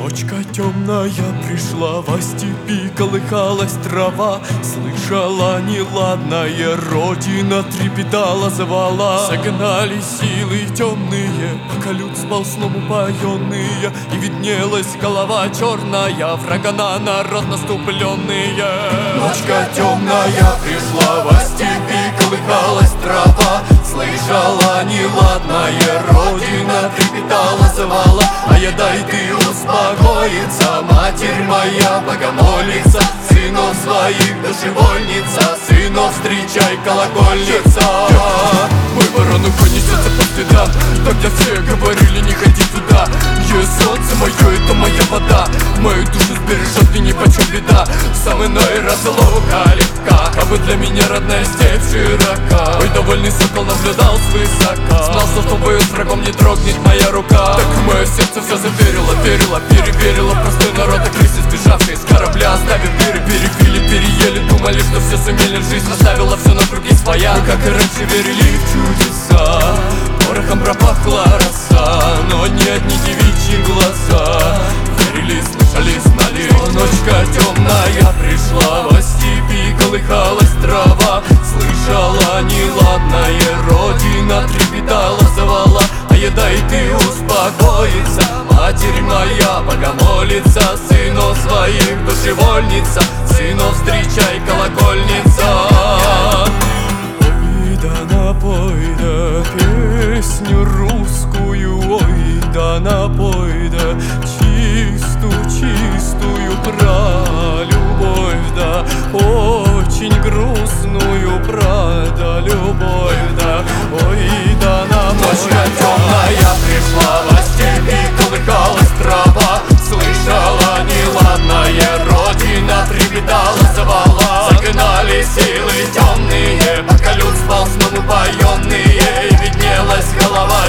Ночка темная пришла, во степи колыхалась трава. Слышала неладное, родина трепетала, звала. Согнали силы темные, пока люд спал сном упоенные, и виднелась голова черная, врага на народ наступленные. Ночка темная пришла, во степи колыхалась трава. Слышала неладное, родина трепетала, звала. А я дай ты успокоиться, матерь моя богомолица. Сынов своих душевольница, сынов встречай колокольница. Мой ворон ухо несется по следам, и тогда все говорили не ходи туда. Есть солнце мое, это моя вода, мою душу сбережет и ни почем беда. Сам иной раз ловка легка, а вы для меня родная степь широка. Ой, довольный сокол наблюдал свысока, знал, что бою с врагом не дрогнет моя рука. Так мое сердце все заверило, верило, переверило простой народ, а крысы, сбежавшие с корабля, оставив пиры, перепили, переели, думали, что все сумели. Жизнь оставила все на круги своя. Мы, как и раньше, верили в чудеса. Порохом пропахла роса, но не одни девичьи глаза. Верили, слышали, знали, что ночка темная пришла. Во степи колыхалась трава. Слышала неладное, родина трепетала, звала. А я дай ты успокоиться, матерь моя богомолица. Сынов своих душевольница, сынов встречай колокольница. Ой, да напой, да песню русскую, ой, да напой, да чистую про любовь, да очень грустную про да любовь, да. Ой, да напой. Ночка темная пришла, во степи колыхалась трава. Слышала неладное, родина трепетала, звала. Загнали силы темные, пока люд спал сном упоенные, и виднелась голова